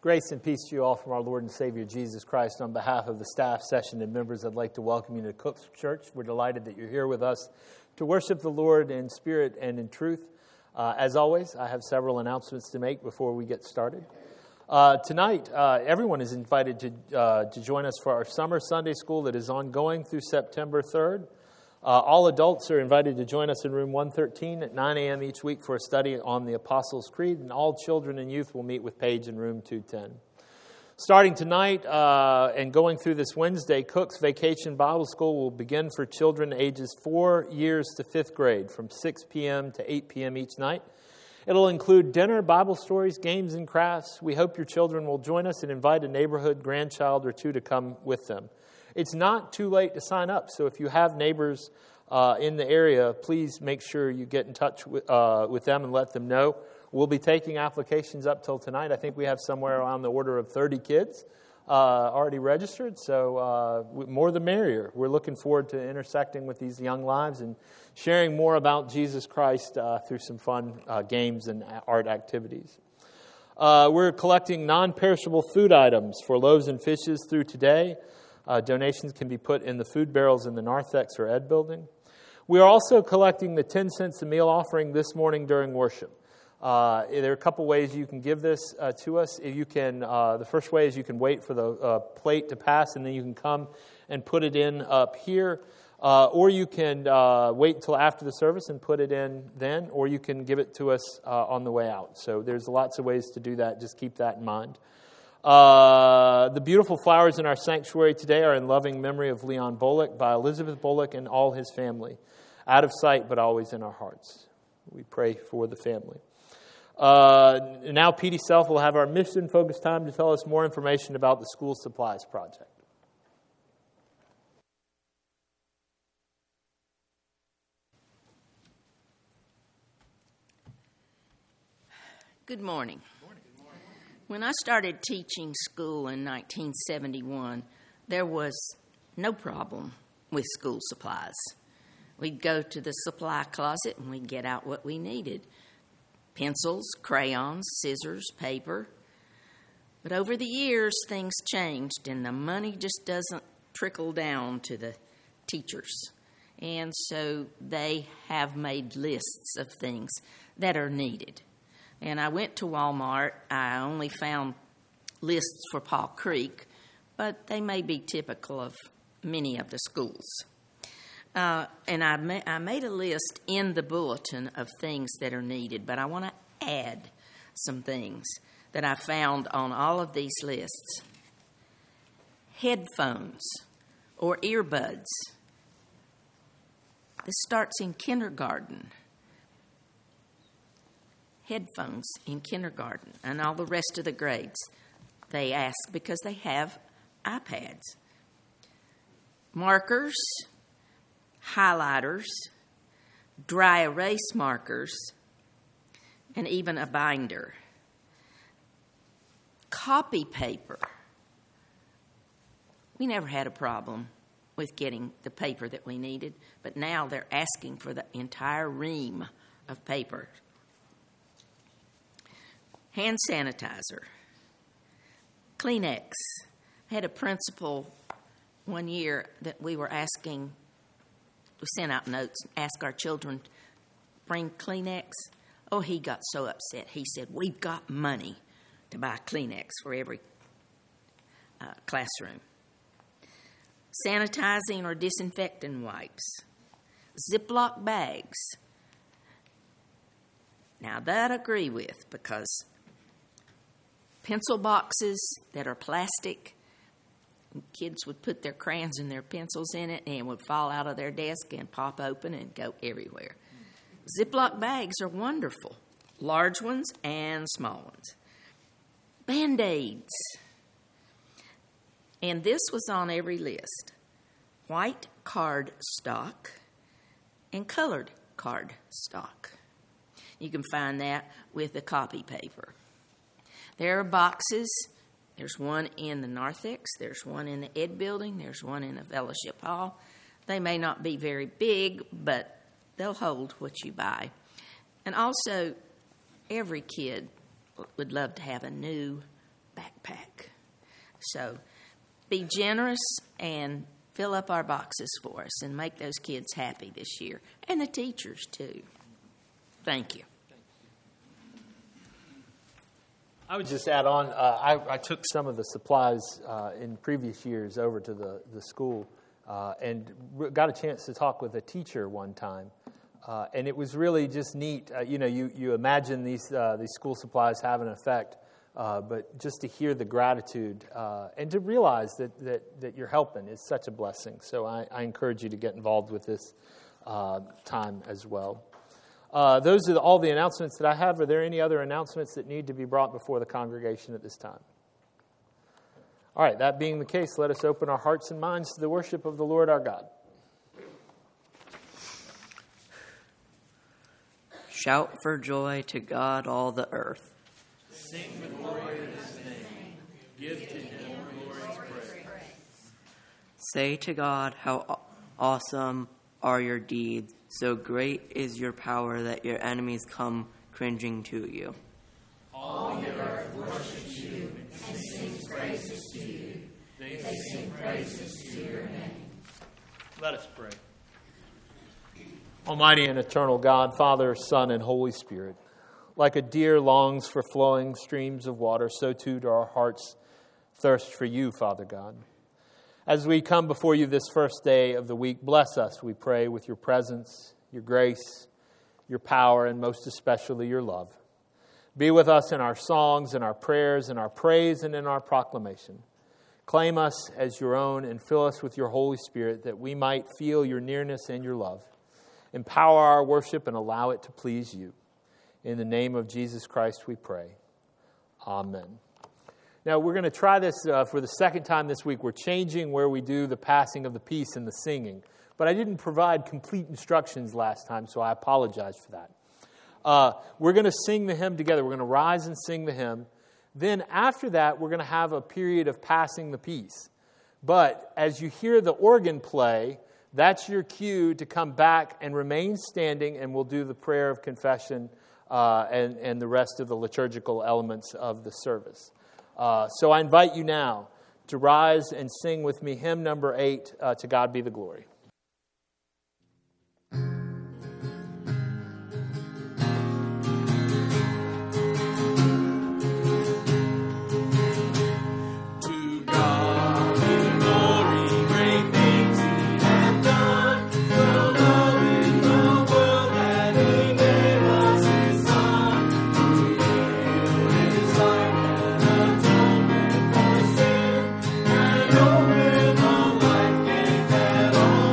Grace and peace to you all from our Lord and Savior Jesus Christ. On behalf of the staff, session, and members, I'd like to welcome you to Cook's Church. We're delighted that you're here with us to worship the Lord in spirit and in truth. As always, I have several announcements to make before we get started. Tonight, everyone is invited to join us for our summer Sunday school that is ongoing through September 3rd. All adults are invited to join us in room 113 at 9 a.m. each week for a study on the Apostles' Creed, and all children and youth will meet with Paige in room 210. Starting tonight and going through this Wednesday, Cook's Vacation Bible School will begin for children ages 4 years to 5th grade from 6 p.m. to 8 p.m. each night. It'll include dinner, Bible stories, games, and crafts. We hope your children will join us and invite a neighborhood grandchild or two to come with them. It's not too late to sign up, so if you have neighbors in the area, please make sure you get in touch with them and let them know. We'll be taking applications up till tonight. I think we have somewhere around the order of 30 kids already registered, so more the merrier. We're looking forward to intersecting with these young lives and sharing more about Jesus Christ through some fun games and art activities. We're collecting non-perishable food items for loaves and fishes through today. Donations can be put in the food barrels in the narthex or Ed building. We are also collecting the 10 cents a meal offering this morning during worship. There are a couple ways you can give this to us. You can. The first way is you can wait for the plate to pass, and then you can come and put it in up here. Or you can wait until after the service and put it in then, or you can give it to us on the way out. So there's lots of ways to do that. Just keep that in mind. The beautiful flowers in our sanctuary today are in loving memory of Leon Bullock by Elizabeth Bullock and all his family. Out of sight, but always in our hearts. We pray for the family. Now Petey Self will have our mission-focused time to tell us more information about the school supplies project. Good morning. When I started teaching school in 1971, there was no problem with school supplies. We'd go to the supply closet and we'd get out what we needed. Pencils, crayons, scissors, paper. But over the years, things changed and the money just doesn't trickle down to the teachers. And so they have made lists of things that are needed. And I went to Walmart. I only found lists for Paul Creek, but they may be typical of many of the schools. And I made a list in the bulletin of things that are needed, but I want to add some things that I found on all of these lists. Headphones or earbuds. This starts in kindergarten. Headphones in kindergarten and all the rest of the grades. They ask because they have iPads. Markers, highlighters, dry erase markers, and even a binder. Copy paper. We never had a problem with getting the paper that we needed, but now they're asking for the entire ream of paper. Hand sanitizer, Kleenex. I had a principal one year that we sent out notes and asked our children to bring Kleenex. Oh, he got so upset. He said, "We've got money to buy Kleenex for every classroom." Sanitizing or disinfecting wipes, Ziploc bags. Now that I agree with, because pencil boxes that are plastic, kids would put their crayons and their pencils in it and it would fall out of their desk and pop open and go everywhere. Ziploc bags are wonderful, large ones and small ones. Band-Aids. And this was on every list. White card stock and colored card stock. You can find that with the copy paper. There are boxes. There's one in the narthex. There's one in the Ed building. There's one in the fellowship hall. They may not be very big, but they'll hold what you buy. And also, every kid would love to have a new backpack. So be generous and fill up our boxes for us and make those kids happy this year, and the teachers too. Thank you. I would just add on, I took some of the supplies in previous years over to the school and got a chance to talk with a teacher one time. And it was really just neat. You imagine these school supplies have an effect, but just to hear the gratitude and to realize that you're helping is such a blessing. So I encourage you to get involved with this time as well. Those are all the announcements that I have. Are there any other announcements that need to be brought before the congregation at this time? All right, that being the case, let us open our hearts and minds to the worship of the Lord our God. Shout for joy to God, all the earth. Sing the glory of his name. Give to him glorious praise. Say to God, how awesome are your deeds. So great is your power that your enemies come cringing to you. All the earth worships you and sings praises to you. They sing praises to your name. Let us pray. Almighty and eternal God, Father, Son, and Holy Spirit, like a deer longs for flowing streams of water, so too do our hearts thirst for you, Father God. As we come before you this first day of the week, bless us, we pray, with your presence, your grace, your power, and most especially your love. Be with us in our songs, in our prayers, in our praise, and in our proclamation. Claim us as your own and fill us with your Holy Spirit that we might feel your nearness and your love. Empower our worship and allow it to please you. In the name of Jesus Christ we pray. Amen. Now, we're going to try this for the second time this week. We're changing where we do the passing of the peace and the singing. But I didn't provide complete instructions last time, so I apologize for that. We're going to sing the hymn together. We're going to rise and sing the hymn. Then after that, we're going to have a period of passing the peace. But as you hear the organ play, that's your cue to come back and remain standing, and we'll do the prayer of confession and the rest of the liturgical elements of the service. So I invite you now to rise and sing with me hymn number 8, To God Be the Glory. Oh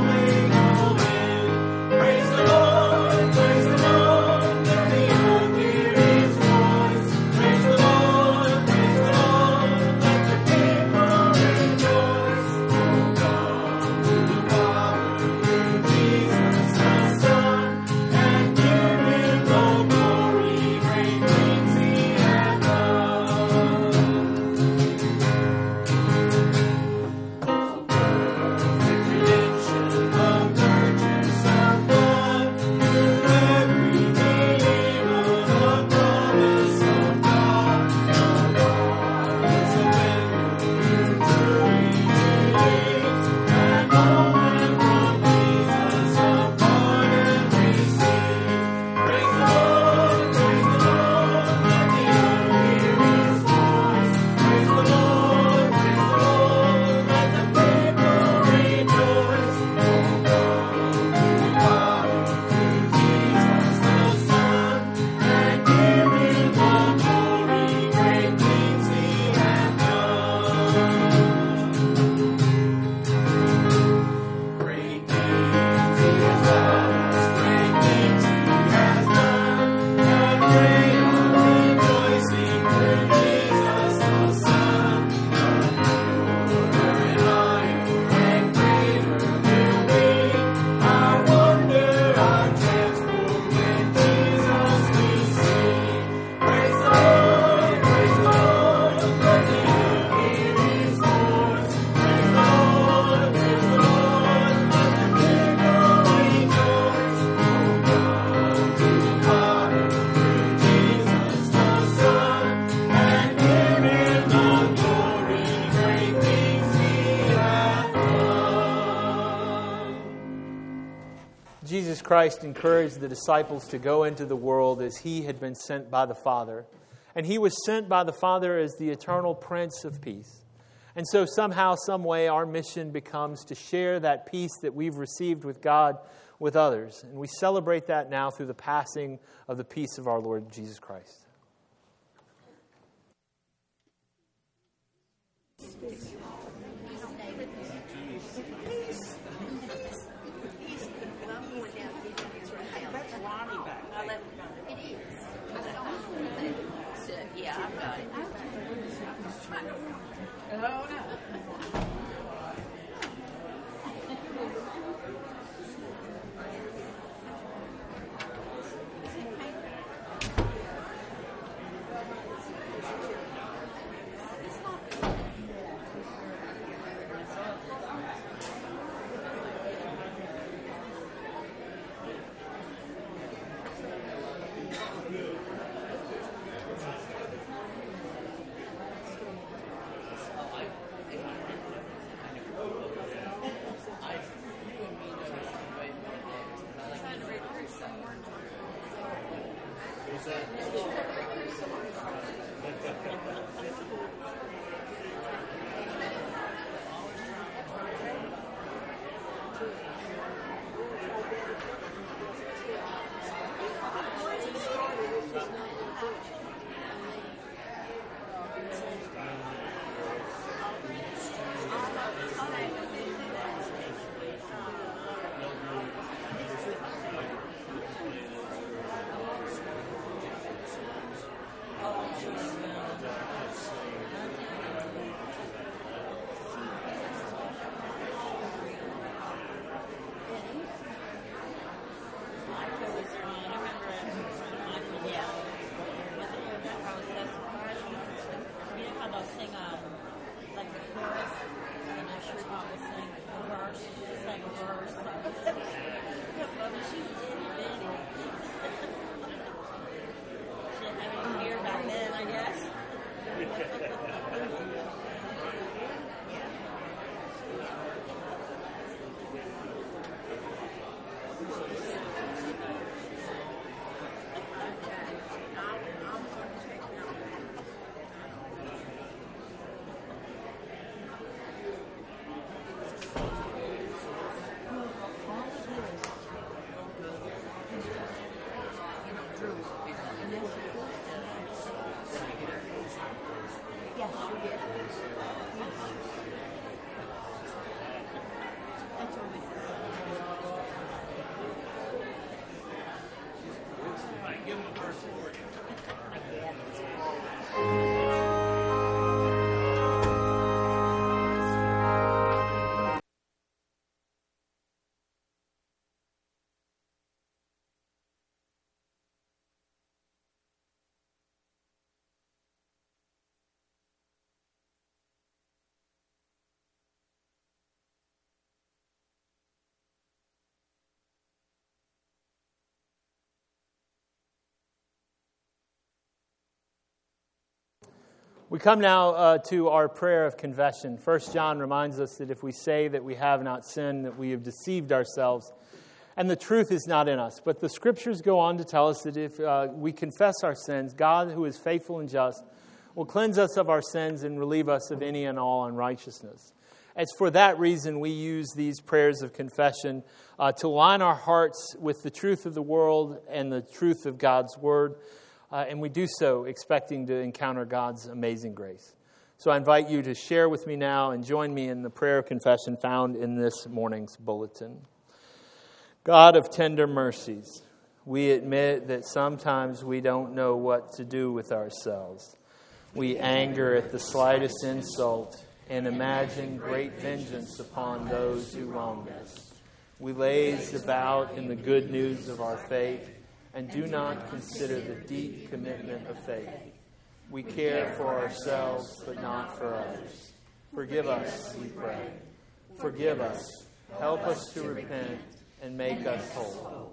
Jesus Christ encouraged the disciples to go into the world as he had been sent by the Father. And he was sent by the Father as the eternal Prince of Peace. And so somehow, some way, our mission becomes to share that peace that we've received with God with others. And we celebrate that now through the passing of the peace of our Lord Jesus Christ. We come now to our prayer of confession. 1 John reminds us that if we say that we have not sinned, that we have deceived ourselves, and the truth is not in us. But the Scriptures go on to tell us that if we confess our sins, God, who is faithful and just, will cleanse us of our sins and relieve us of any and all unrighteousness. It's for that reason we use these prayers of confession to line our hearts with the truth of the world and the truth of God's Word. And we do so expecting to encounter God's amazing grace. So I invite you to share with me now and join me in the prayer of confession found in this morning's bulletin. God of tender mercies, we admit that sometimes we don't know what to do with ourselves. We anger at the slightest insult and imagine great vengeance upon those who wrong us. We laze about in the good news of our faith and do not consider the deep commitment of faith. We care for ourselves, but not for others. Forgive us, we pray. Forgive us. Help us to repent and make us whole.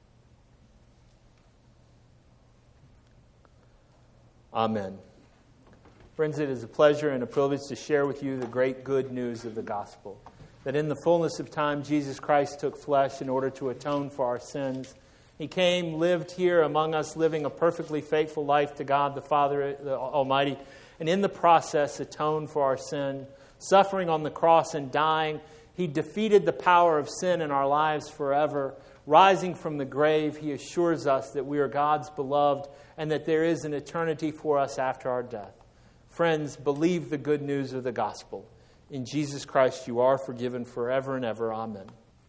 Amen. Friends, it is a pleasure and a privilege to share with you the great good news of the gospel, that in the fullness of time, Jesus Christ took flesh in order to atone for our sins. He came, lived here among us, living a perfectly faithful life to God the Father the Almighty, and in the process atoned for our sin, suffering on the cross and dying. He defeated the power of sin in our lives forever. Rising from the grave, He assures us that we are God's beloved and that there is an eternity for us after our death. Friends, believe the good news of the gospel. In Jesus Christ you are forgiven forever and ever. Amen.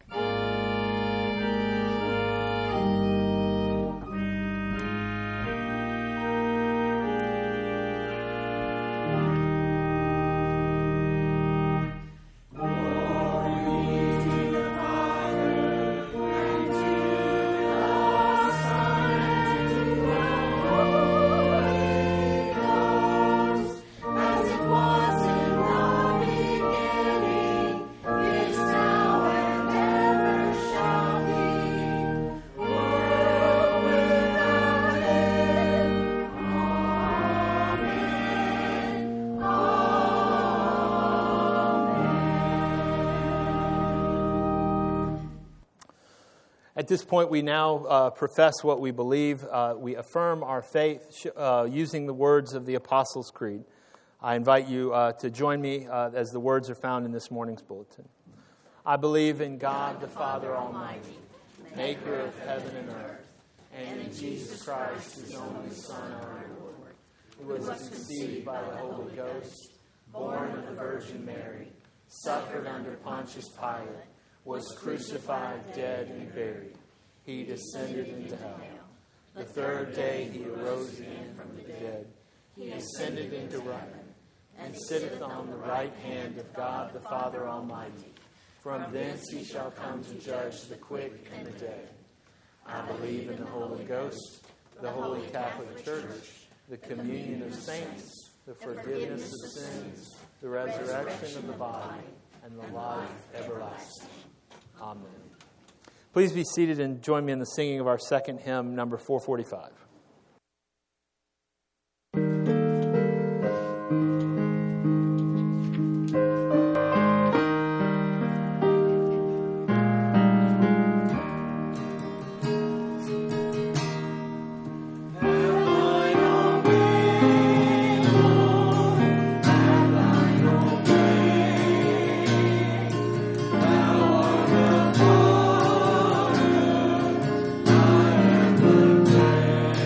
At this point, we now profess what we believe. We affirm our faith using the words of the Apostles' Creed. I invite you to join me as the words are found in this morning's bulletin. I believe in God the Father Almighty, maker of heaven and earth, and in Jesus Christ, His only Son, our Lord, who was conceived by the Holy Ghost, born of the Virgin Mary, suffered under Pontius Pilate, was crucified, dead, and buried. He descended into hell. The third day He arose again from the dead. He ascended into heaven, and sitteth on the right hand of God the Father Almighty. From thence He shall come to judge the quick and the dead. I believe in the Holy Ghost, the Holy Catholic Church, the communion of saints, the forgiveness of sins, the resurrection of the body, and the life everlasting. Amen. Please be seated and join me in the singing of our second hymn, number 445. Yeah.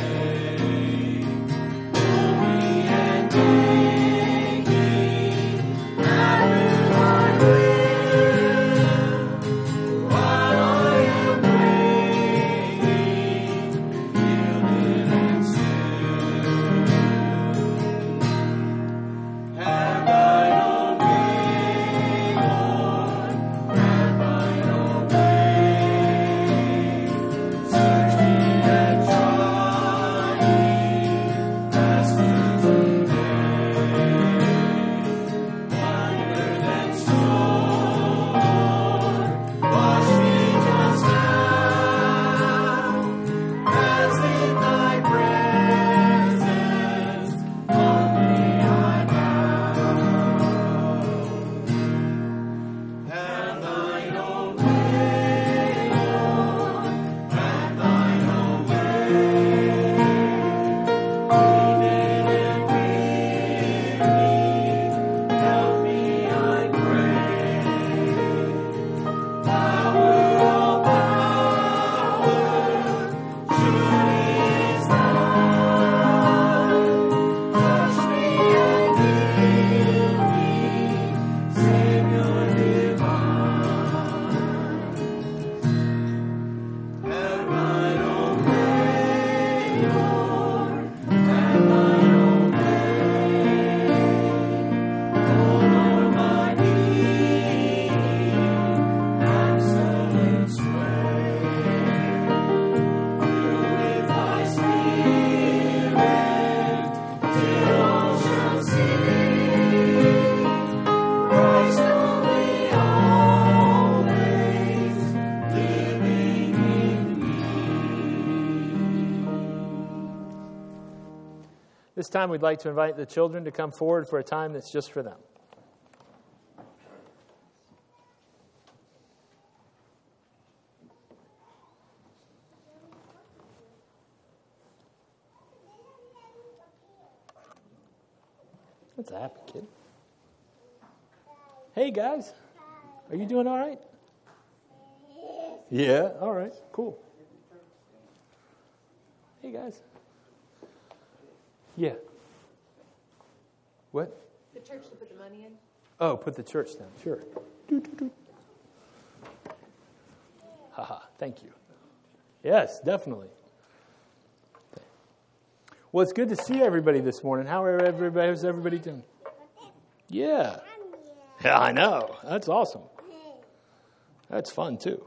This time we'd like to invite the children to come forward for a time that's just for them. That's a happy kid. Hey, guys. Are you doing all right? Yeah, all right, cool. Hey, guys. Yeah. What? The church to put the money in? Oh, put the church down, sure. Haha, thank you. Yes, definitely. Well, it's good to see everybody this morning. How's everybody doing? Yeah. Yeah, I know. That's awesome. That's fun, too.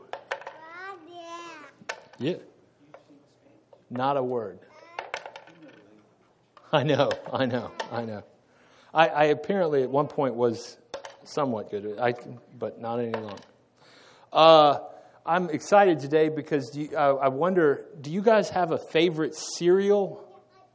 Yeah. Not a word. I know. I apparently at one point was somewhat good, but not any longer. I'm excited today because I wonder, do you guys have a favorite cereal?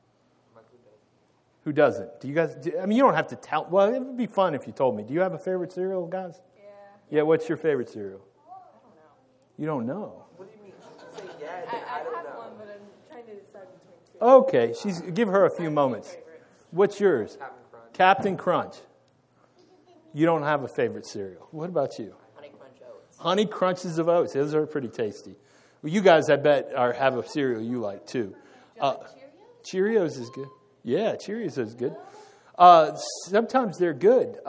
Who doesn't? Do you guys? You don't have to tell. Well, it would be fun if you told me. Do you have a favorite cereal, guys? Yeah. What's your favorite cereal? I don't know. You don't know. What do you mean? Say I don't know. One, but I'm trying to decide between two. Okay, give her a few moments. What's yours? Captain Crunch. You don't have a favorite cereal. What about you? Honey Crunch Oats. Honey Crunches of Oats. Those are pretty tasty. Well, you guys, I bet, have a cereal you like too. Cheerios is good. Yeah, Cheerios is good. Sometimes they're good.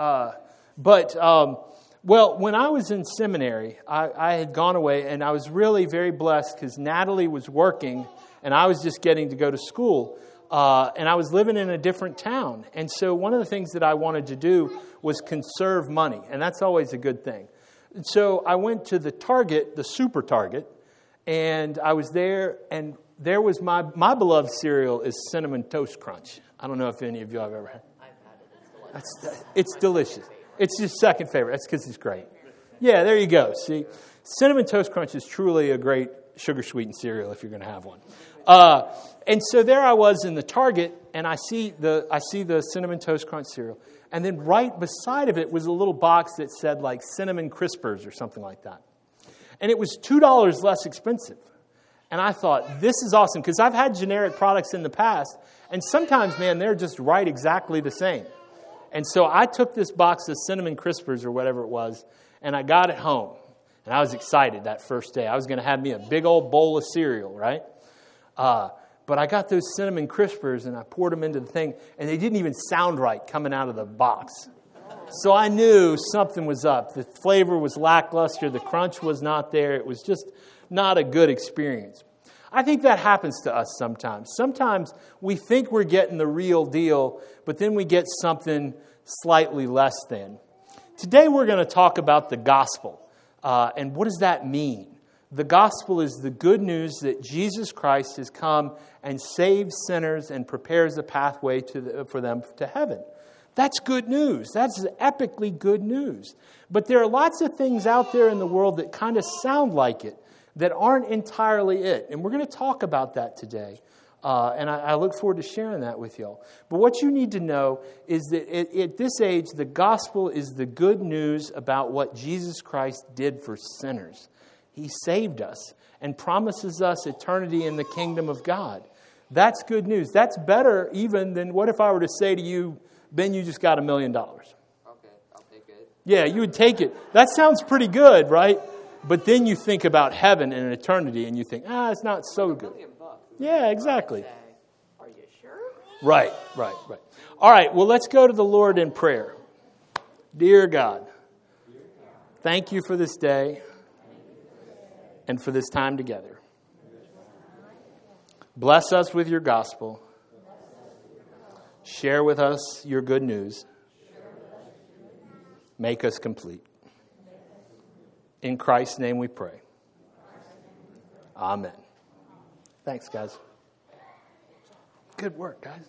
Well, when I was in seminary, I had gone away, and I was really very blessed because Natalie was working, and I was just getting to go to school. And I was living in a different town. And so one of the things that I wanted to do was conserve money, and that's always a good thing. And so I went to the Target, the Super Target, and I was there, and there was my beloved cereal is Cinnamon Toast Crunch. I don't know if any of you have ever had. I've had it. It's delicious. It's your second favorite. That's because it's great. Yeah, there you go. See, Cinnamon Toast Crunch is truly a great sugar-sweetened cereal if you're going to have one. And so there I was in the Target, and I see the Cinnamon Toast Crunch cereal. And then right beside of it was a little box that said like Cinnamon Crispers or something like that. And it was $2 less expensive. And I thought, this is awesome, because I've had generic products in the past, and sometimes, man, they're just right exactly the same. And so I took this box of Cinnamon Crispers or whatever it was, and I got it home. And I was excited that first day. I was going to have me a big old bowl of cereal, right? But I got those Cinnamon Crispers, and I poured them into the thing, and they didn't even sound right coming out of the box. So I knew something was up. The flavor was lackluster. The crunch was not there. It was just not a good experience. I think that happens to us sometimes. Sometimes we think we're getting the real deal, but then we get something slightly less than. Today we're going to talk about the gospel. And what does that mean? The gospel is the good news that Jesus Christ has come and saved sinners and prepares a pathway for them to heaven. That's good news. That's epically good news. But there are lots of things out there in the world that kind of sound like it, that aren't entirely it. And we're going to talk about that today. And I look forward to sharing that with y'all. But what you need to know is that at this age, the gospel is the good news about what Jesus Christ did for sinners. He saved us and promises us eternity in the kingdom of God. That's good news. That's better even than what if I were to say to you, Ben, you just got $1 million. Okay, I'll take it. Yeah, you would take it. That sounds pretty good, right? But then you think about heaven and eternity, and you think, it's not so good. Yeah, exactly. Are you sure? Right. All right, well, let's go to the Lord in prayer. Dear God, thank you for this day and for this time together. Bless us with your gospel. Share with us your good news. Make us complete. In Christ's name we pray. Amen. Thanks, guys. Good work, guys.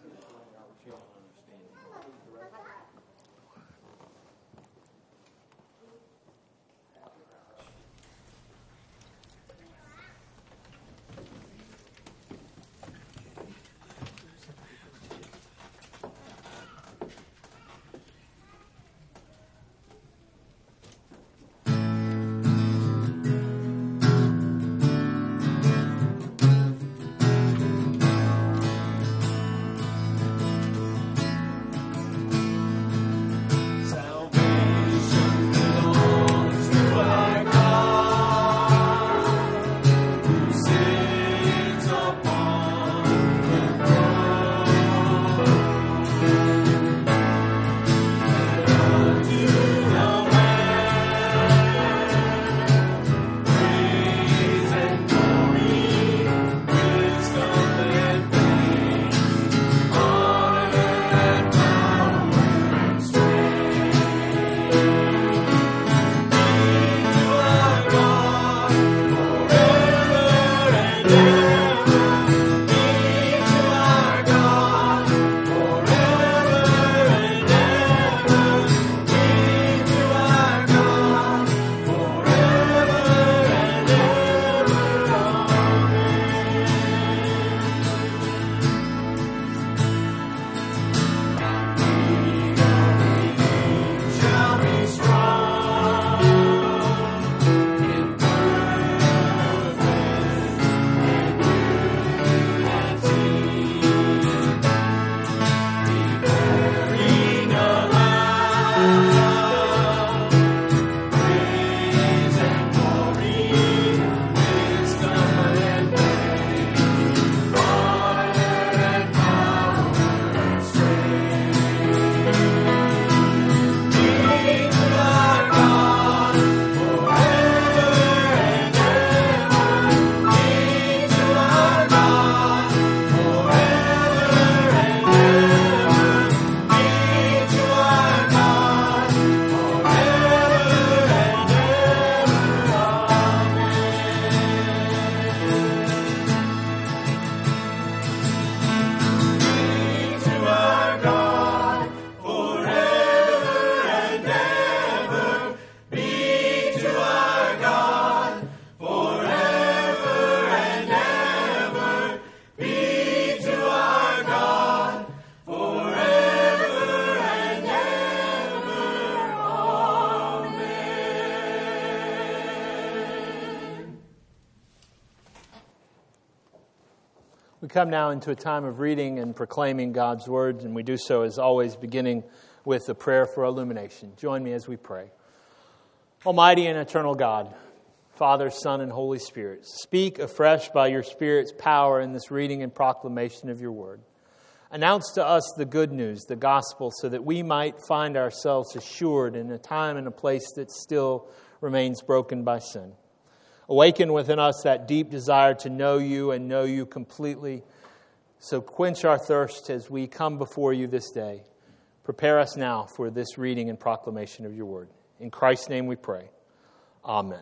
We come now into a time of reading and proclaiming God's Word, and we do so as always beginning with a prayer for illumination. Join me as we pray. Almighty and eternal God, Father, Son, and Holy Spirit, speak afresh by your Spirit's power in this reading and proclamation of your Word. Announce to us the good news, the gospel, so that we might find ourselves assured in a time and a place that still remains broken by sin. Awaken within us that deep desire to know you and know you completely. So quench our thirst as we come before you this day. Prepare us now for this reading and proclamation of your word. In Christ's name we pray. Amen.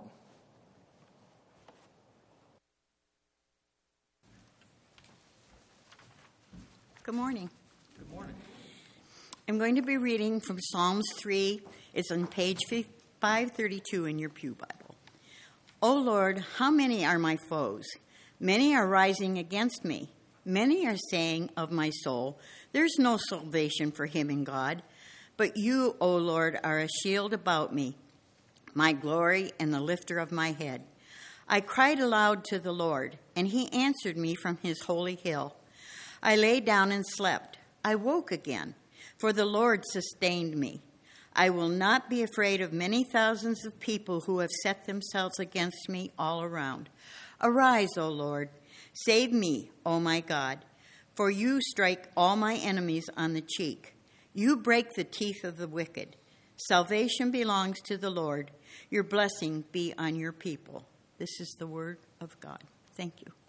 Good morning. Good morning. I'm going to be reading from Psalms 3. It's on page 532 in your pew Bible. O Lord, how many are my foes? Many are rising against me. Many are saying of my soul, there's no salvation for him in God. But you, O Lord, are a shield about me, my glory and the lifter of my head. I cried aloud to the Lord, and he answered me from his holy hill. I lay down and slept. I woke again, for the Lord sustained me. I will not be afraid of many thousands of people who have set themselves against me all around. Arise, O Lord. Save me, O my God, for you strike all my enemies on the cheek. You break the teeth of the wicked. Salvation belongs to the Lord. Your blessing be on your people. This is the word of God. Thank you.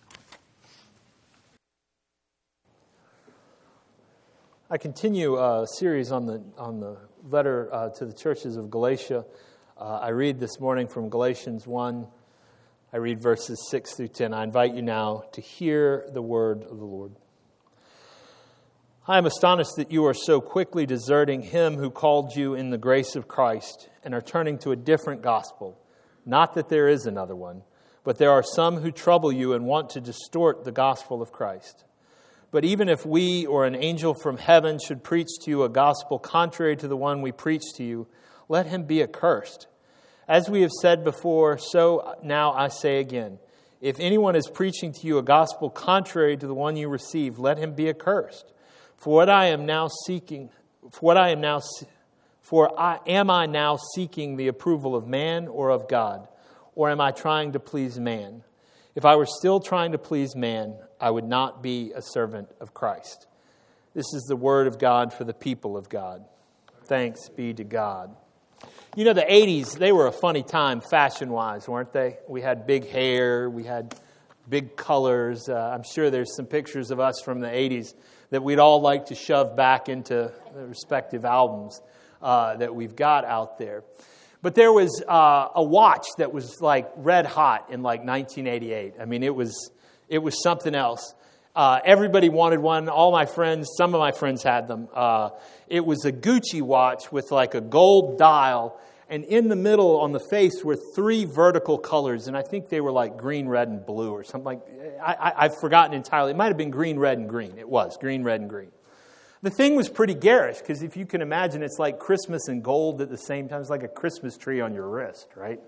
I continue a series on the letter to the churches of Galatia. I read this morning from Galatians 1. I read verses 6 through 10. I invite you now to hear the word of the Lord. I am astonished that you are so quickly deserting him who called you in the grace of Christ and are turning to a different gospel. Not that there is another one, but there are some who trouble you and want to distort the gospel of Christ. But even if we or an angel from heaven should preach to you a gospel contrary to the one we preach to you, let him be accursed. As we have said before, so now I say again, if anyone is preaching to you a gospel contrary to the one you received, let him be accursed. Am I now seeking the approval of man or of God? Or am I trying to please man? If I were still trying to please man, I would not be a servant of Christ. This is the word of God for the people of God. Thanks be to God. You know, the 80s, they were a funny time fashion-wise, weren't they? We had big hair, we had big colors. I'm sure there's some pictures of us from the 80s that we'd all like to shove back into the respective albums that we've got out there. But there was a watch that was like red hot in like 1988. I mean, it was something else. Everybody wanted one. All my friends, some of my friends had them. It was a Gucci watch with like a gold dial. And in the middle on the face were 3 vertical colors. And I think they were like green, red, and blue or something like I've forgotten entirely. It might have been green, red, and green. It was green, red, and green. The thing was pretty garish because if you can imagine, it's like Christmas and gold at the same time. It's like a Christmas tree on your wrist, right?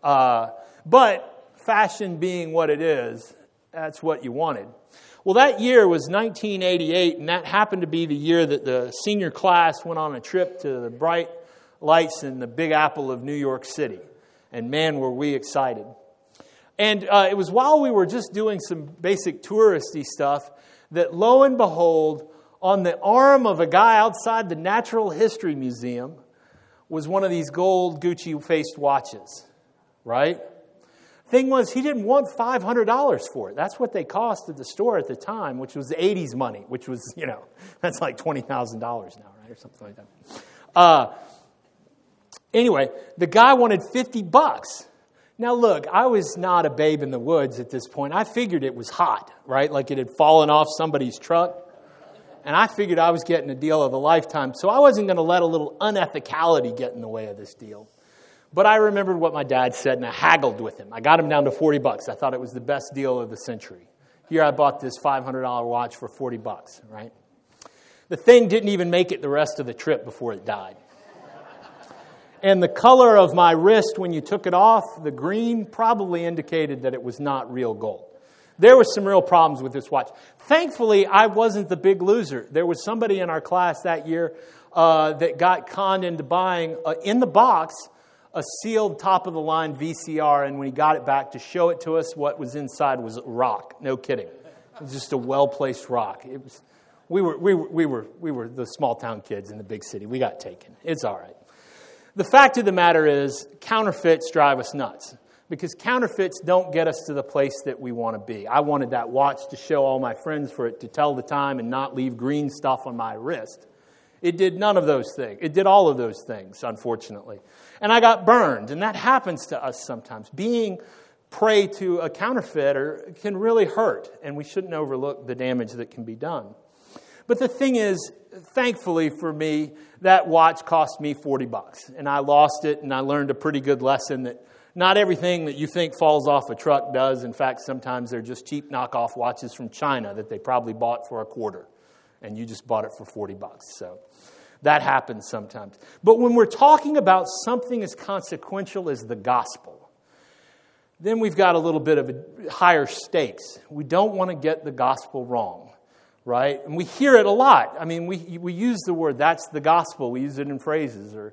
But fashion being what it is, that's what you wanted. Well, that year was 1988, and that happened to be the year that the senior class went on a trip to the bright lights in the Big Apple of New York City. And man, were we excited. And it was while we were just doing some basic touristy stuff that lo and behold, on the arm of a guy outside the Natural History Museum was one of these gold Gucci-faced watches, right? Thing was, he didn't want $500 for it. That's what they cost at the store at the time, which was the 80s money, which was, that's like $20,000 now, right? Or something like that. Anyway, the guy wanted $50. Now, look, I was not a babe in the woods at this point. I figured it was hot, right? Like it had fallen off somebody's truck. And I figured I was getting a deal of a lifetime, so I wasn't going to let a little unethicality get in the way of this deal. But I remembered what my dad said, and I haggled with him. I got him down to $40. I thought it was the best deal of the century. Here I bought this $500 watch for $40, right? The thing didn't even make it the rest of the trip before it died. And the color of my wrist when you took it off, the green, probably indicated that it was not real gold. There were some real problems with this watch. Thankfully, I wasn't the big loser. There was somebody in our class that year that got conned into buying, in the box, a sealed top-of-the-line VCR, and when he got it back to show it to us, what was inside was rock. No kidding. It was just a well-placed rock. It was. We were the small-town kids in the big city. We got taken. It's all right. The fact of the matter is, counterfeits drive us nuts. Because counterfeits don't get us to the place that we want to be. I wanted that watch to show all my friends, for it to tell the time and not leave green stuff on my wrist. It did none of those things. It did all of those things, unfortunately. And I got burned, and that happens to us sometimes. Being prey to a counterfeiter can really hurt, and we shouldn't overlook the damage that can be done. But the thing is, thankfully for me, that watch cost me $40, and I lost it, and I learned a pretty good lesson that not everything that you think falls off a truck does. In fact, sometimes they're just cheap knockoff watches from China that they probably bought for $0.25, and you just bought it for $40. So that happens sometimes. But when we're talking about something as consequential as the gospel, then we've got a little bit of a higher stakes. We don't want to get the gospel wrong, right? And we hear it a lot. I mean, we use the word, that's the gospel. We use it in phrases, or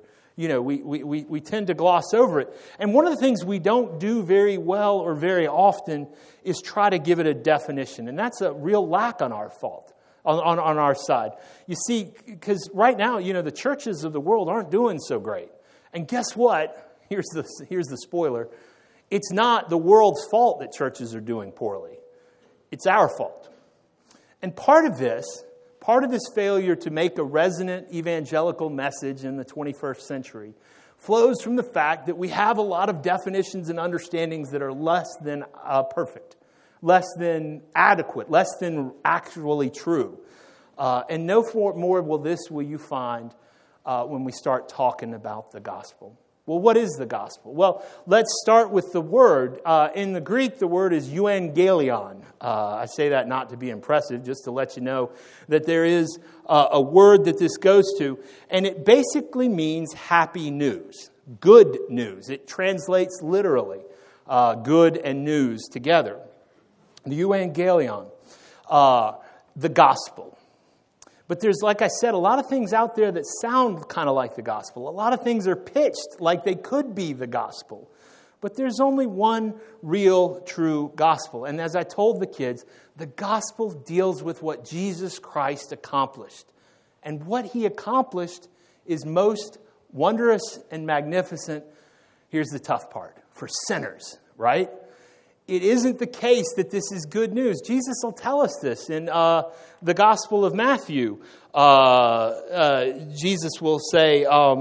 we tend to gloss over it. And one of the things we don't do very well or very often is try to give it a definition. And that's a real lack on our fault, on our side. You see, because right now, the churches of the world aren't doing so great. And guess what? Here's the spoiler. It's not the world's fault that churches are doing poorly. It's our fault. And part of this failure to make a resonant evangelical message in the 21st century flows from the fact that we have a lot of definitions and understandings that are less than perfect, less than adequate, less than actually true. And no more will you find when we start talking about the gospel. Well, what is the gospel? Well, let's start with the word. In the Greek, the word is euangelion. I say that not to be impressive, just to let you know that there is a word that this goes to, and it basically means happy news, good news. It translates literally good and news together. The euangelion, the gospel. But there's, like I said, a lot of things out there that sound kind of like the gospel. A lot of things are pitched like they could be the gospel. But there's only one real, true gospel. And as I told the kids, the gospel deals with what Jesus Christ accomplished. And what he accomplished is most wondrous and magnificent. Here's the tough part. For sinners, right? It isn't the case that this is good news. Jesus will tell us this in the Gospel of Matthew. Jesus will say,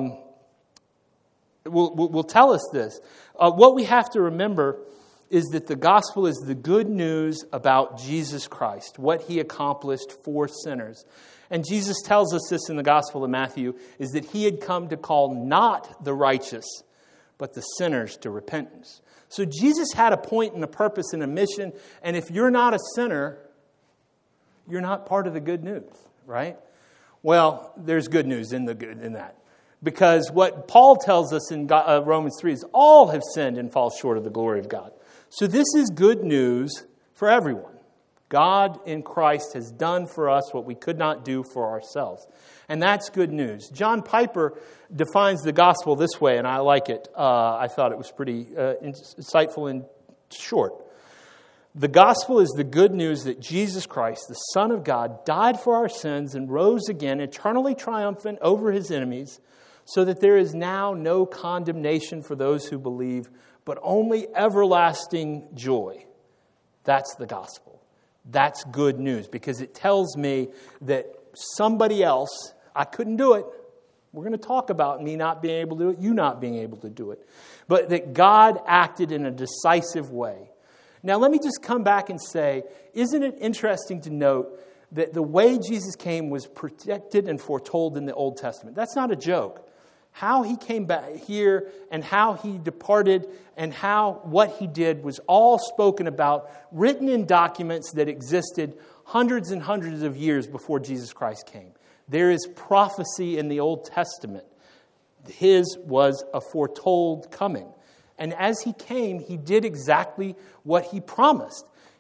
will tell us this. What we have to remember is that the gospel is the good news about Jesus Christ, what he accomplished for sinners. And Jesus tells us this in the Gospel of Matthew, is that he had come to call not the righteous, but the sinners to repentance. So Jesus had a point and a purpose and a mission, and if you're not a sinner, you're not part of the good news, right? Well, there's good news in that. Because what Paul tells us in Romans 3 is all have sinned and fall short of the glory of God. So this is good news for everyone. God in Christ has done for us what we could not do for ourselves. And that's good news. John Piper defines the gospel this way, and I like it. I thought it was pretty insightful and short. The gospel is the good news that Jesus Christ, the Son of God, died for our sins and rose again, eternally triumphant over his enemies, so that there is now no condemnation for those who believe, but only everlasting joy. That's the gospel. That's good news, because it tells me that somebody else, I couldn't do it. We're going to talk about me not being able to do it, you not being able to do it. But that God acted in a decisive way. Now, let me just come back and say, isn't it interesting to note that the way Jesus came was predicted and foretold in the Old Testament? That's not a joke. How he came back here and how he departed and what he did was all spoken about, written in documents that existed hundreds and hundreds of years before Jesus Christ came. There is prophecy in the Old Testament. His was a foretold coming. And as he came, he did exactly what he promised.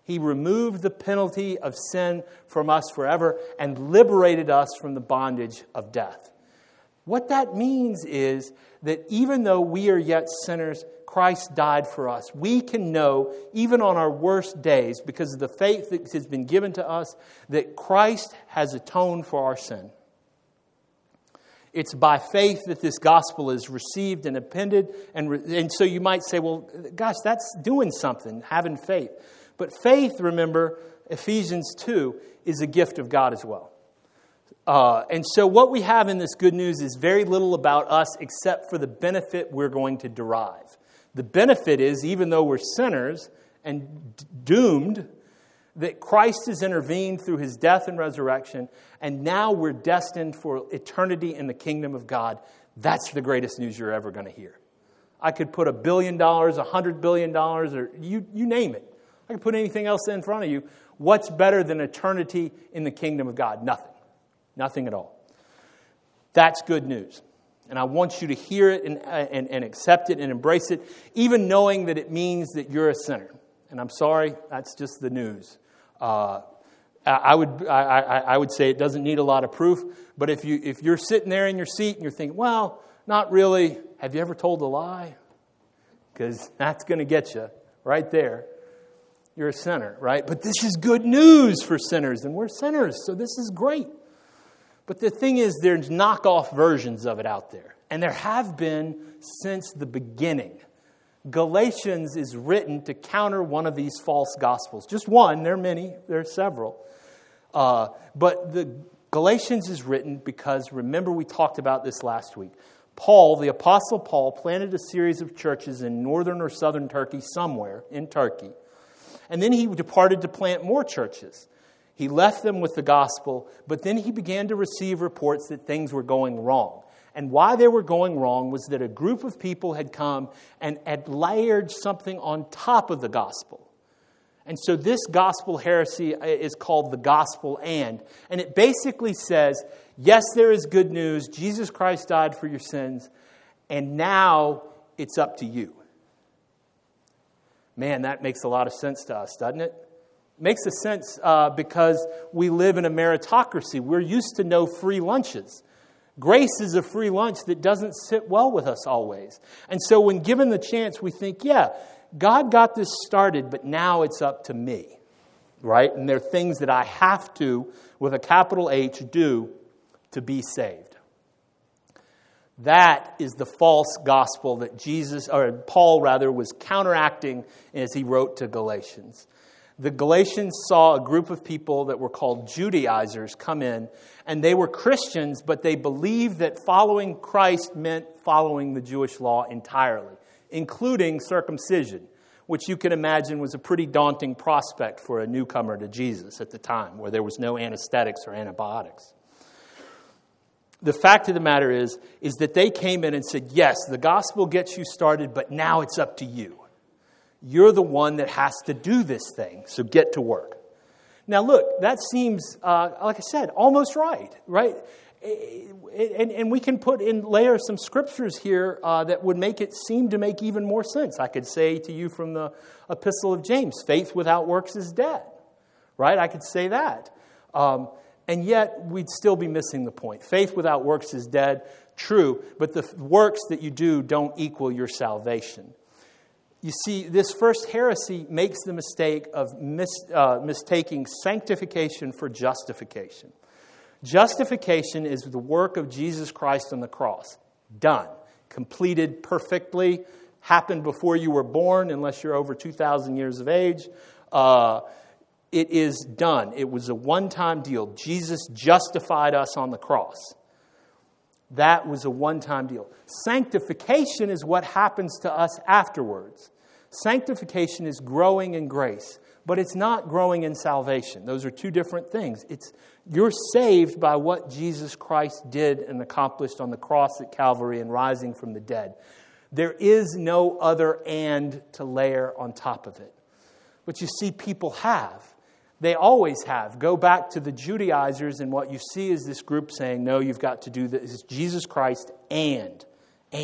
He removed the penalty of sin from us forever and liberated us from the bondage of death. What that means is that even though we are yet sinners, Christ died for us. We can know, even on our worst days, because of the faith that has been given to us, that Christ has atoned for our sin. It's by faith that this gospel is received and appended. And so you might say, well, gosh, that's doing something, having faith. But faith, remember, Ephesians 2, is a gift of God as well. And so what we have in this good news is very little about us except for the benefit we're going to derive. The benefit is, even though we're sinners and doomed, that Christ has intervened through his death and resurrection, and now we're destined for eternity in the kingdom of God. That's the greatest news you're ever going to hear. I could put $1 billion, $100 billion, or you name it. I could put anything else in front of you. What's better than eternity in the kingdom of God? Nothing. Nothing at all. That's good news. And I want you to hear it and accept it and embrace it, even knowing that it means that you're a sinner. And I'm sorry, that's just the news. I would say it doesn't need a lot of proof. But if you're sitting there in your seat and you're thinking, well, not really. Have you ever told a lie? Because that's going to get you right there. You're a sinner, right? But this is good news for sinners, and we're sinners, so this is great. But the thing is, there's knockoff versions of it out there. And there have been since the beginning. Galatians is written to counter one of these false gospels. Just one, there are many, there are several. But the Galatians is written because, remember we talked about this last week. Paul, the Apostle Paul, planted a series of churches in northern or southern Turkey, somewhere in Turkey. And then he departed to plant more churches. He left them with the gospel, but then he began to receive reports that things were going wrong. And why they were going wrong was that a group of people had come and had layered something on top of the gospel. And so this gospel heresy is called the gospel and it basically says, yes, there is good news. Jesus Christ died for your sins, and now it's up to you. Man, that makes a lot of sense to us, doesn't it? It makes a sense because we live in a meritocracy. We're used to no free lunches. Grace is a free lunch that doesn't sit well with us always. And so when given the chance, we think, yeah, God got this started, but now it's up to me, right? And there are things that I have to, with a capital H, do to be saved. That is the false gospel that Paul was counteracting as he wrote to Galatians. The Galatians saw a group of people that were called Judaizers come in, and they were Christians, but they believed that following Christ meant following the Jewish law entirely, including circumcision, which you can imagine was a pretty daunting prospect for a newcomer to Jesus at the time, where there was no anesthetics or antibiotics. The fact of the matter is that they came in and said, yes, the gospel gets you started, but now it's up to you. You're the one that has to do this thing, so get to work. Now look, that seems, like I said, almost right? And we can layer some scriptures here that would make it seem to make even more sense. I could say to you from the Epistle of James, faith without works is dead, right? I could say that. And yet, we'd still be missing the point. Faith without works is dead, true, but the works that you do don't equal your salvation. You see, this first heresy makes the mistake of mistaking sanctification for justification. Justification is the work of Jesus Christ on the cross. Done. Completed perfectly. Happened before you were born, unless you're over 2,000 years of age. It is done. It was a one-time deal. Jesus justified us on the cross. That was a one-time deal. Sanctification is what happens to us afterwards. Sanctification is growing in grace, but it's not growing in salvation. Those are two different things. You're saved by what Jesus Christ did and accomplished on the cross at Calvary and rising from the dead. There is no other and to layer on top of it. But you see, people have. They always have. Go back to the Judaizers, and what you see is this group saying, no, you've got to do this. It's Jesus Christ and.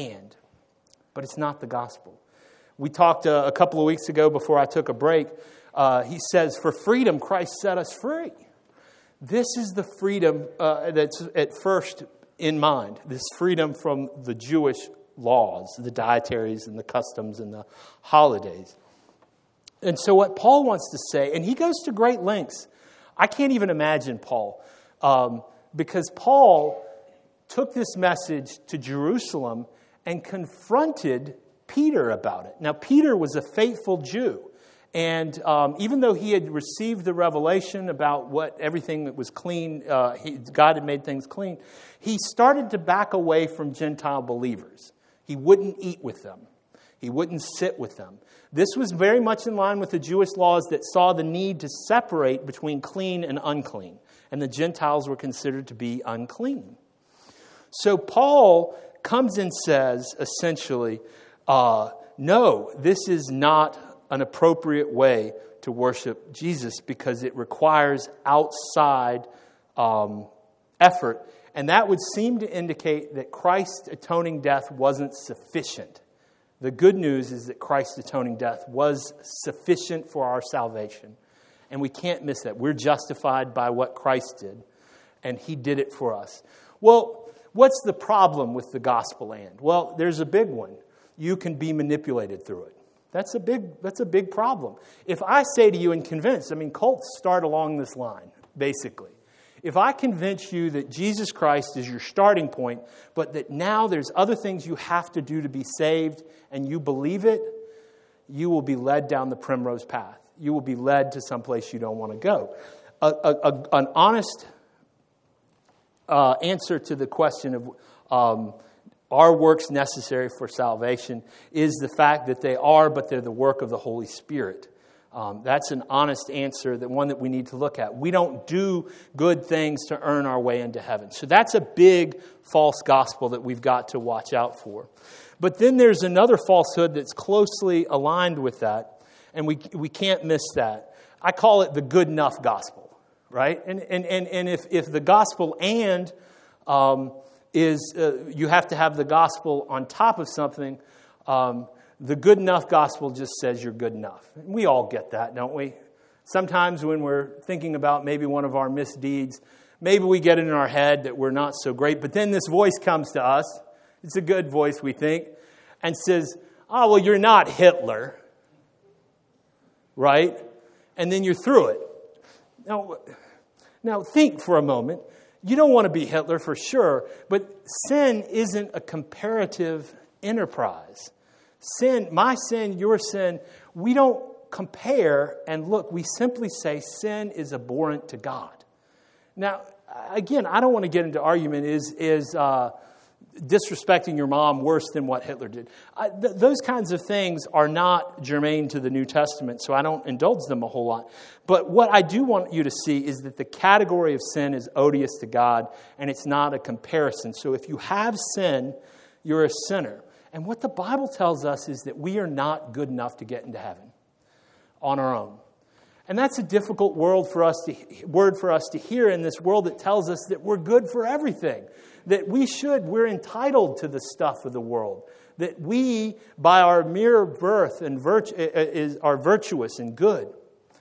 But it's not the gospel. We talked a couple of weeks ago before I took a break he says, for freedom, Christ set us free. This is the freedom that's at first in mind, this freedom from the Jewish laws, the dietaries and the customs and the holidays. And so what Paul wants to say, and he goes to great lengths. I can't even imagine Paul, because Paul took this message to Jerusalem and confronted Peter about it. Now, Peter was a faithful Jew. And even though he had received the revelation about what everything that was clean, God had made things clean, he started to back away from Gentile believers. He wouldn't eat with them. He wouldn't sit with them. This was very much in line with the Jewish laws that saw the need to separate between clean and unclean. And the Gentiles were considered to be unclean. So Paul comes and says, essentially, no, this is not an appropriate way to worship Jesus because it requires outside effort. And that would seem to indicate that Christ's atoning death wasn't sufficient. The good news is that Christ's atoning death was sufficient for our salvation. And we can't miss that. We're justified by what Christ did. And He did it for us. Well, what's the problem with the gospel and? Well, there's a big one. You can be manipulated through it. That's a big problem. If I say to you and convince, cults start along this line, basically. If I convince you that Jesus Christ is your starting point, but that now there's other things you have to do to be saved, and you believe it, you will be led down the primrose path. You will be led to someplace you don't want to go. An honest answer to the question of are works necessary for salvation is the fact that they are, but they're the work of the Holy Spirit. That's an honest answer, the one that we need to look at. We don't do good things to earn our way into heaven. So that's a big false gospel that we've got to watch out for. But then there's another falsehood that's closely aligned with that, and we can't miss that. I call it the good enough gospel, right? And if the gospel is you have to have the gospel on top of something. The good enough gospel just says you're good enough. We all get that, don't we? Sometimes when we're thinking about maybe one of our misdeeds, maybe we get it in our head that we're not so great. But then this voice comes to us. It's a good voice, we think, and says, oh, well, you're not Hitler, right? And then you're through it. Now think for a moment. You don't want to be Hitler for sure, but sin isn't a comparative enterprise. Sin, my sin, your sin, we don't compare and look. We simply say sin is abhorrent to God. Now, again, I don't want to get into argument, is disrespecting your mom worse than what Hitler did? Those kinds of things are not germane to the New Testament, so I don't indulge them a whole lot. But what I do want you to see is that the category of sin is odious to God, and it's not a comparison. So if you have sin, you're a sinner. And what the Bible tells us is that we are not good enough to get into heaven on our own. And that's a difficult word for us to hear in this world that tells us that we're good for everything. That we're entitled to the stuff of the world. That we, by our mere birth and are virtuous and good.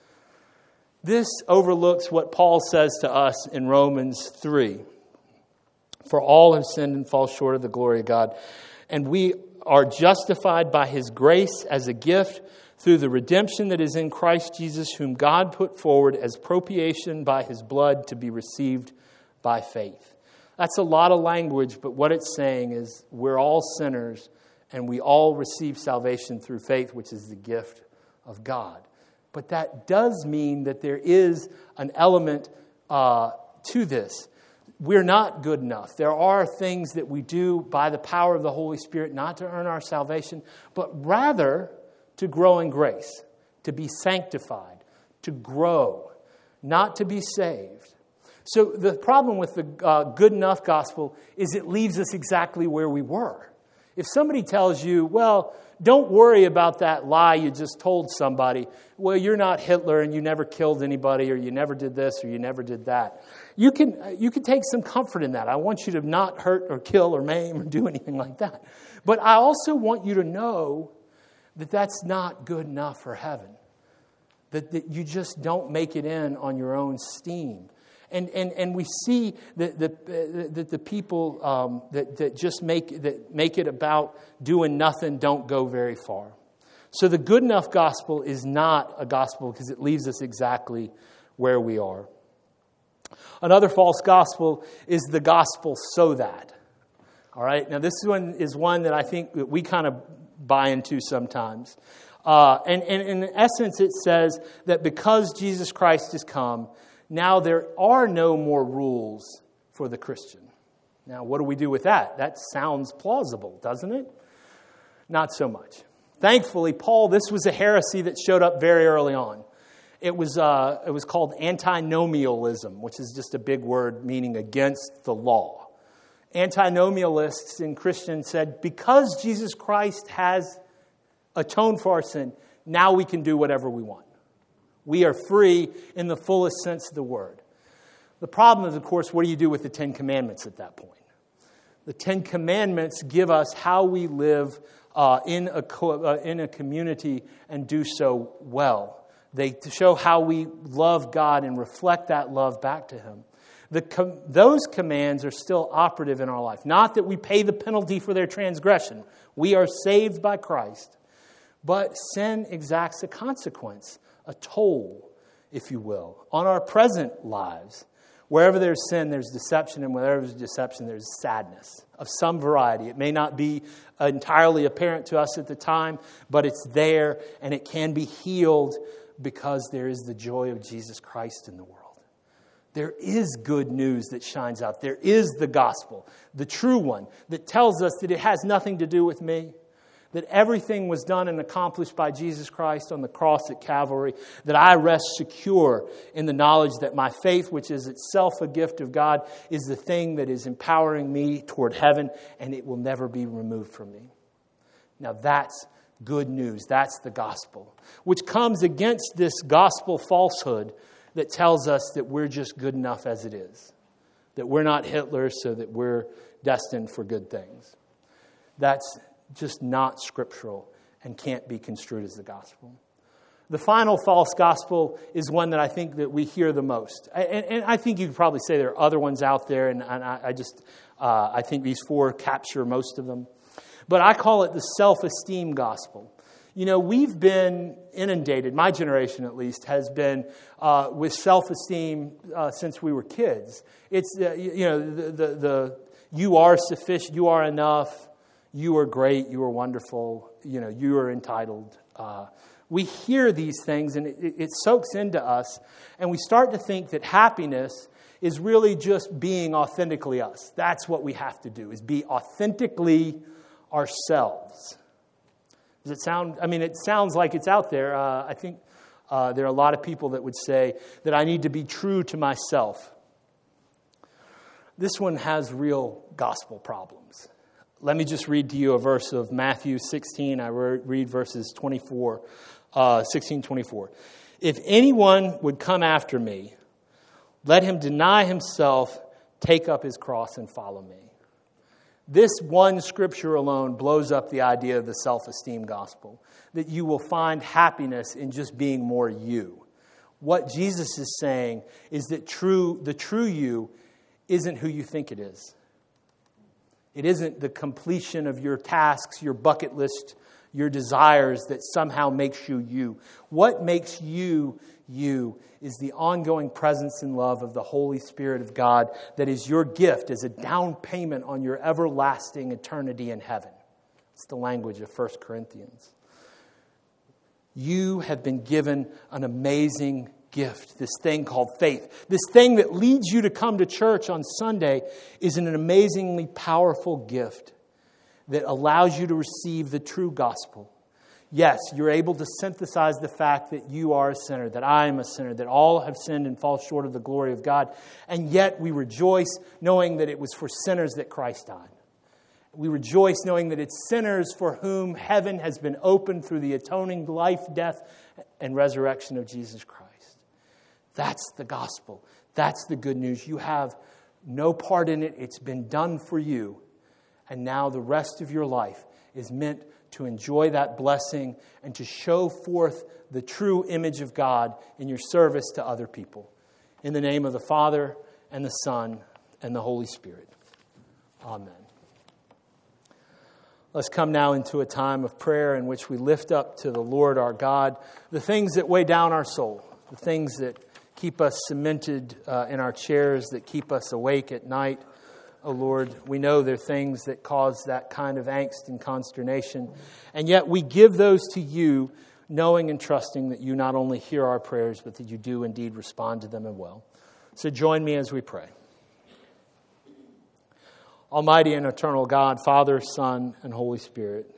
This overlooks what Paul says to us in Romans 3. For all have sinned and fall short of the glory of God. And we are justified by His grace as a gift through the redemption that is in Christ Jesus, whom God put forward as propitiation by His blood to be received by faith. That's a lot of language, but what it's saying is we're all sinners and we all receive salvation through faith, which is the gift of God. But that does mean that there is an element to this. We're not good enough. There are things that we do by the power of the Holy Spirit, not to earn our salvation, but rather to grow in grace, to be sanctified, to grow, not to be saved. So the problem with the good enough gospel is it leaves us exactly where we were. If somebody tells you, well, don't worry about that lie you just told somebody. Well, you're not Hitler and you never killed anybody, or you never did this or you never did that. You can take some comfort in that. I want you to not hurt or kill or maim or do anything like that. But I also want you to know that that's not good enough for heaven. that you just don't make it in on your own steam. And we see that the people that just make it about doing nothing don't go very far. So the good enough gospel is not a gospel because it leaves us exactly where we are. Another false gospel is the gospel so that. All right, now this one is one that I think that we kind of buy into sometimes. And in essence, it says that because Jesus Christ has come, now there are no more rules for the Christian. Now, what do we do with that? That sounds plausible, doesn't it? Not so much. Thankfully, Paul, this was a heresy that showed up very early on. It was called antinomialism, which is just a big word meaning against the law. Antinomialists in Christians said, because Jesus Christ has atoned for our sin, now we can do whatever we want. We are free in the fullest sense of the word. The problem is, of course, what do you do with the Ten Commandments at that point? The Ten Commandments give us how we live in a community and do so well. They show how we love God and reflect that love back to Him. Those commands are still operative in our life. Not that we pay the penalty for their transgression. We are saved by Christ. But sin exacts a consequence, a toll, if you will, on our present lives. Wherever there's sin, there's deception, and wherever there's deception, there's sadness of some variety. It may not be entirely apparent to us at the time, but it's there, and it can be healed because there is the joy of Jesus Christ in the world. There is good news that shines out. There is the gospel, the true one, that tells us that it has nothing to do with me, that everything was done and accomplished by Jesus Christ on the cross at Calvary, that I rest secure in the knowledge that my faith, which is itself a gift of God, is the thing that is empowering me toward heaven, and it will never be removed from me. Now that's good news. That's the gospel, which comes against this gospel falsehood that tells us that we're just good enough as it is, that we're not Hitler, so that we're destined for good things. That's just not scriptural and can't be construed as the gospel. The final false gospel is one that I think that we hear the most. And I think you could probably say there are other ones out there, and I think these four capture most of them. But I call it the self-esteem gospel. You know, we've been inundated, my generation at least, has been with self-esteem since we were kids. It's, you are sufficient, you are enough, you are great, you are wonderful, you are entitled. We hear these things and it soaks into us, and we start to think that happiness is really just being authentically us. That's what we have to do, is be authentically ourselves. Does it sound? I mean, it sounds like it's out there. I think there are a lot of people that would say that I need to be true to myself. This one has real gospel problems. Let me just read to you a verse of Matthew 16. I read verses 16-24. If anyone would come after me, let him deny himself, take up his cross, and follow me. This one scripture alone blows up the idea of the self-esteem gospel, that you will find happiness in just being more you. What Jesus is saying is that the true you isn't who you think it is. It isn't the completion of your tasks, your bucket list, your desires that somehow makes you you. What makes you you is the ongoing presence and love of the Holy Spirit of God that is your gift as a down payment on your everlasting eternity in heaven. It's the language of 1 Corinthians. You have been given an amazing gift, this thing called faith. This thing that leads you to come to church on Sunday is an amazingly powerful gift that allows you to receive the true gospel. Yes, you're able to synthesize the fact that you are a sinner, that I am a sinner, that all have sinned and fall short of the glory of God. And yet we rejoice knowing that it was for sinners that Christ died. We rejoice knowing that it's sinners for whom heaven has been opened through the atoning life, death, and resurrection of Jesus Christ. That's the gospel. That's the good news. You have no part in it. It's been done for you. And now the rest of your life is meant to enjoy that blessing and to show forth the true image of God in your service to other people. In the name of the Father, and the Son, and the Holy Spirit. Amen. Let's come now into a time of prayer in which we lift up to the Lord our God the things that weigh down our soul, the things that keep us cemented in our chairs, that keep us awake at night. Oh Lord, we know there are things that cause that kind of angst and consternation, and yet we give those to you, knowing and trusting that you not only hear our prayers, but that you do indeed respond to them as well. So join me as we pray. Almighty and eternal God, Father, Son, and Holy Spirit,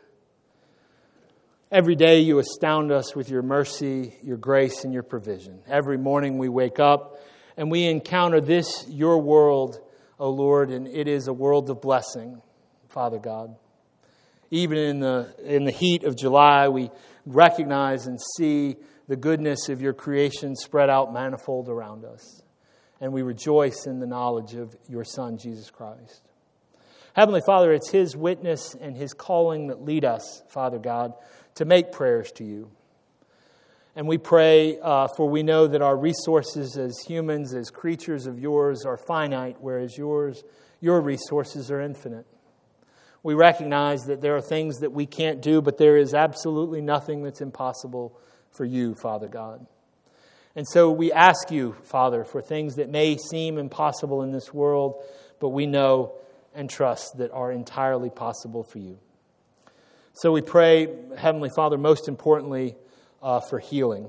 every day you astound us with your mercy, your grace, and your provision. Every morning we wake up and we encounter this, your world, O Lord, and it is a world of blessing, Father God. Even in the heat of July, we recognize and see the goodness of your creation spread out manifold around us. And we rejoice in the knowledge of your Son, Jesus Christ. Heavenly Father, it's His witness and His calling that lead us, Father God, to make prayers to you. And we pray, for we know that our resources as humans, as creatures of yours, are finite, whereas your resources are infinite. We recognize that there are things that we can't do, but there is absolutely nothing that's impossible for you, Father God. And so we ask you, Father, for things that may seem impossible in this world, but we know and trust that are entirely possible for you. So we pray, Heavenly Father, most importantly, for healing.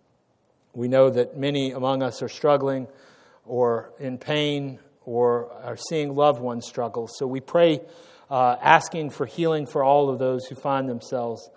We know that many among us are struggling or in pain or are seeing loved ones struggle. So we pray, asking for healing for all of those who find themselves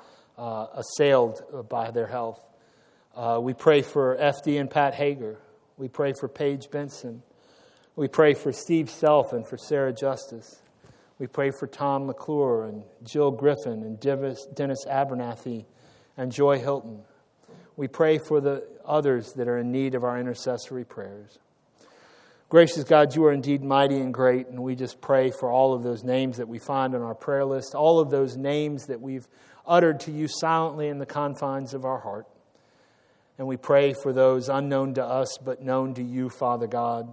assailed by their health. We pray for FD and Pat Hager. We pray for Paige Benson. We pray for Steve Self and for Sarah Justice. We pray for Tom McClure and Jill Griffin and Dennis Abernathy and Joy Hilton. We pray for the others that are in need of our intercessory prayers. Gracious God, you are indeed mighty and great, and we just pray for all of those names that we find on our prayer list, all of those names that we've uttered to you silently in the confines of our heart. And we pray for those unknown to us but known to you, Father God.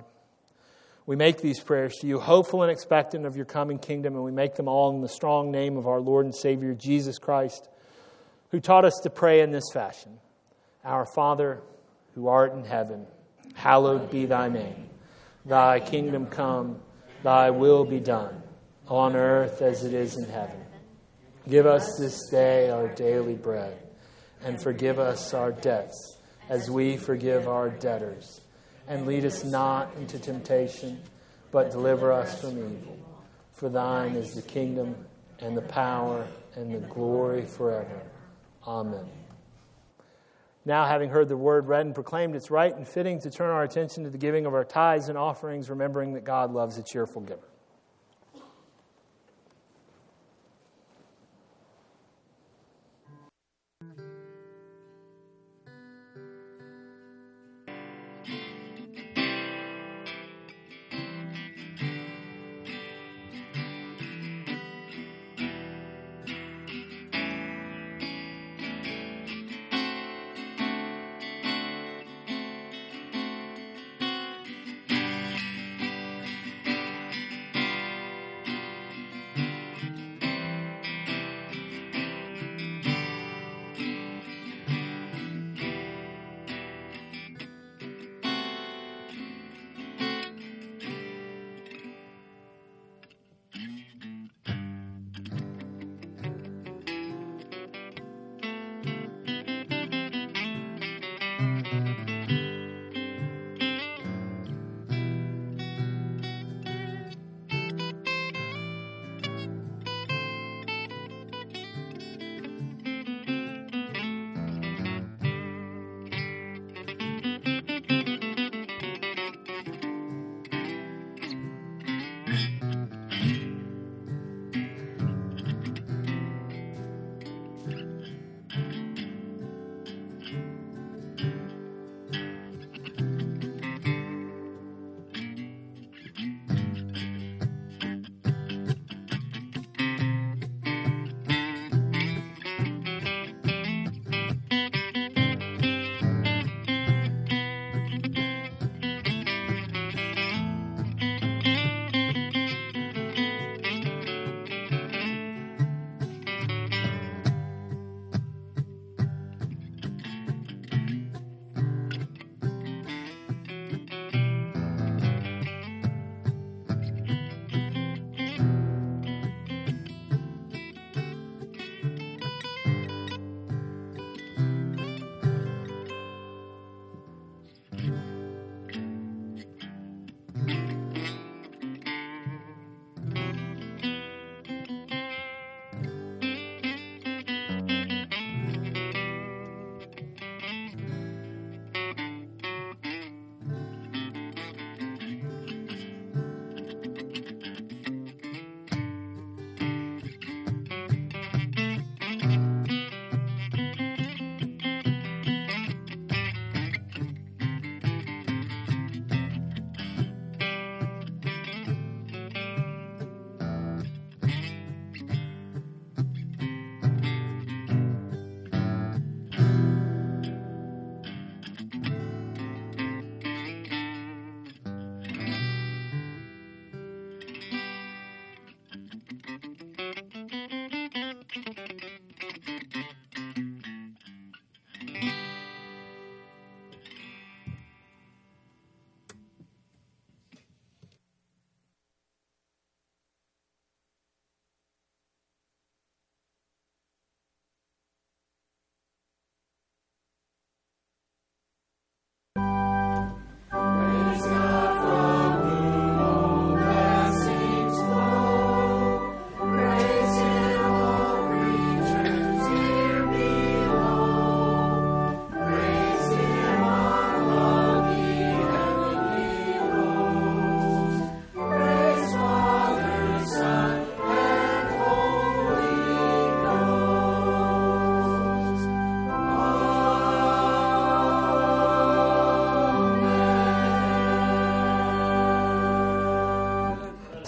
We make these prayers to you, hopeful and expectant of your coming kingdom, and we make them all in the strong name of our Lord and Savior, Jesus Christ, who taught us to pray in this fashion. Our Father, who art in heaven, hallowed be thy name. Thy kingdom come, thy will be done, on earth as it is in heaven. Give us this day our daily bread, and forgive us our debts, as we forgive our debtors. And lead us not into temptation, but deliver us from evil. For thine is the kingdom, and the power, and the glory forever. Amen. Now, having heard the word read and proclaimed, it's right and fitting to turn our attention to the giving of our tithes and offerings, remembering that God loves a cheerful giver.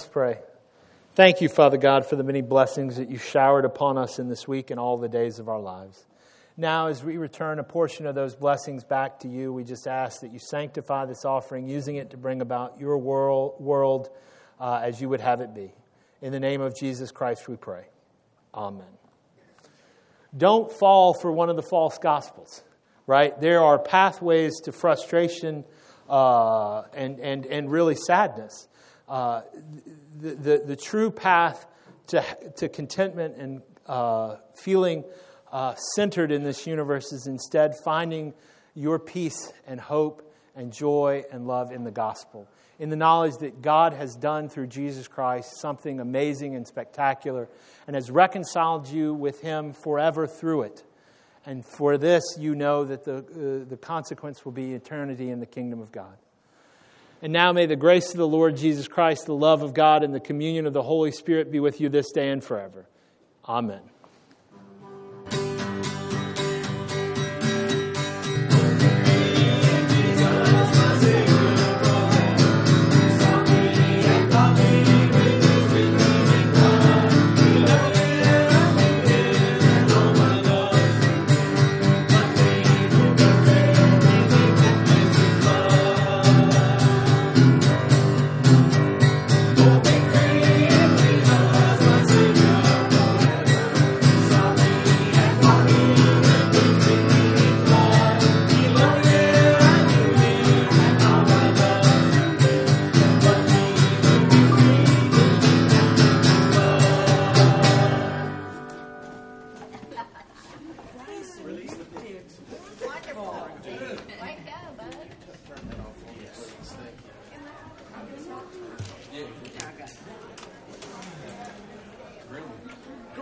pray. Thank you, Father God, for the many blessings that you showered upon us in this week and all the days of our lives. Now, as we return a portion of those blessings back to you, we just ask that you sanctify this offering, using it to bring about your world as you would have it be. In the name of Jesus Christ we pray. Amen. Don't fall for one of the false gospels, right? There are pathways to frustration and really sadness. The true path to contentment and feeling centered in this universe is instead finding your peace and hope and joy and love in the gospel, in the knowledge that God has done through Jesus Christ something amazing and spectacular and has reconciled you with Him forever through it. And for this, you know that the consequence will be eternity in the kingdom of God. And now may the grace of the Lord Jesus Christ, the love of God, and the communion of the Holy Spirit be with you this day and forever. Amen.